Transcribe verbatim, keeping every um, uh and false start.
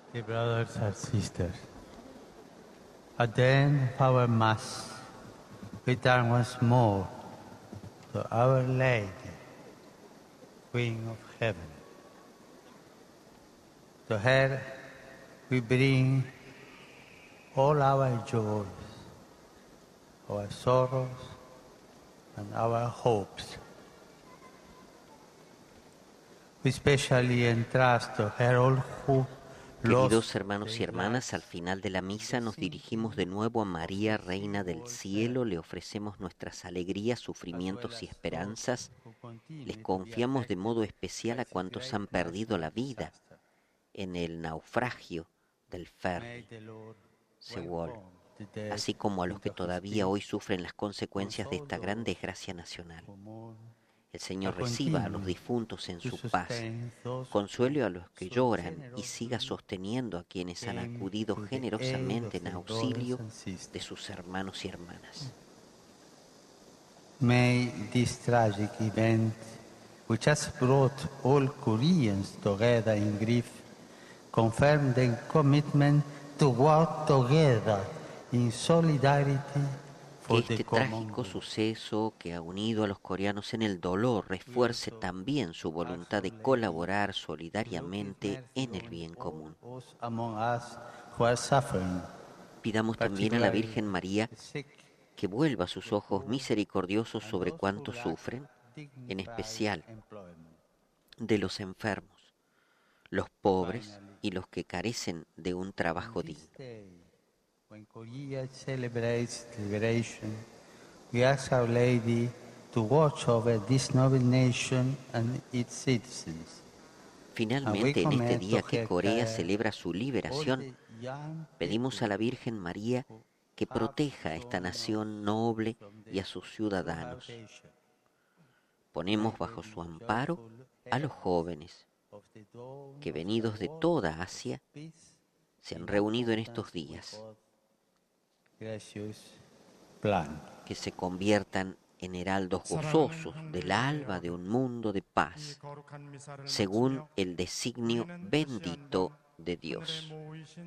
Dear brothers and sisters, at the end of our Mass, we turn once more to Our Lady, Queen of Heaven. To her we bring all our joys, our sorrows, and our hopes. We especially entrust to her all who Queridos hermanos y hermanas, al final de la misa nos dirigimos de nuevo a María, Reina del Cielo, le ofrecemos nuestras alegrías, sufrimientos y esperanzas, les confiamos de modo especial a cuantos han perdido la vida en el naufragio del ferry Sewol, así como a los que todavía hoy sufren las consecuencias de esta gran desgracia nacional. El Señor reciba a los difuntos en su paz, consuele a los que lloran y siga sosteniendo a quienes han acudido generosamente en auxilio de sus hermanos y hermanas. May this tragic event, which has brought all Koreans together in grief, confirm their commitment to work together in solidarity. Que este trágico suceso que ha unido a los coreanos en el dolor refuerce también su voluntad de colaborar solidariamente en el bien común. Pidamos también a la Virgen María que vuelva sus ojos misericordiosos sobre cuantos sufren, en especial de los enfermos, los pobres y los que carecen de un trabajo digno. When Korea celebrates liberation, we ask Our Lady to watch over this noble nation and its citizens. Finalmente, en este día que Corea celebra su liberación, pedimos a la Virgen María que proteja a esta nación noble y a sus ciudadanos. Ponemos bajo su amparo a los jóvenes que, venidos de toda Asia, se han reunido en estos días, que se conviertan en heraldos gozosos del alba de un mundo de paz, según el designio bendito de Dios.